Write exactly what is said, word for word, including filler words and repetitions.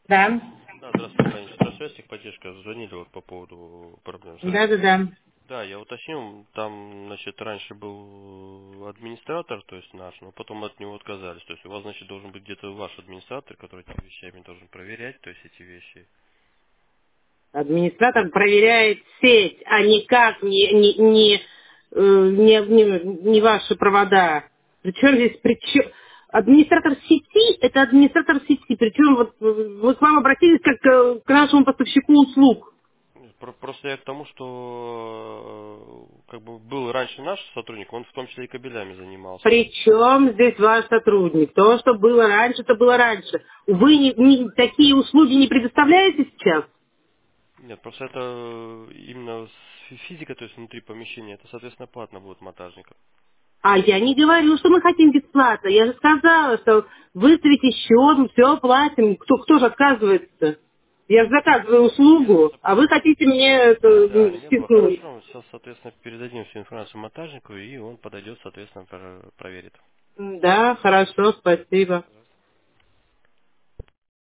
Да. Да, здравствуйте, компания «Светосвязь», техподдержка. Звонили вот по поводу проблем с Да, да, арендой. да. Да, я уточнил, там, значит, раньше был администратор, то есть наш, но потом от него отказались. То есть у вас, значит, должен быть где-то ваш администратор, который этими вещами должен проверять, то есть эти вещи. Администратор проверяет сеть, а никак не, не, не, э, не, не- не ваши провода. Причем здесь причем администратор сети это администратор сети. Причем вот э, мы к вам обратились как э, к нашему поставщику услуг. Про- Просто я к тому, что э, как бы был раньше наш сотрудник, он в том числе и кабелями занимался. Причем здесь ваш сотрудник? То, что было раньше, то было раньше. Вы не- не- такие услуги не предоставляете сейчас? Нет, просто это э, именно с- физика, то есть внутри помещения, это, соответственно, платно будет монтажникам. А я не говорю, что мы хотим бесплатно. Я же сказала, что выставите счет, мы все оплатим. Кто, кто же отказывается? Я же заказываю Не, ну услугу, а вы допустим, хотите мне это, да, м, не было. стихнуть. Хорошо, сейчас, соответственно, передадим всю информацию монтажнику, и он подойдет, соответственно, про- проверит. Да, хорошо, спасибо.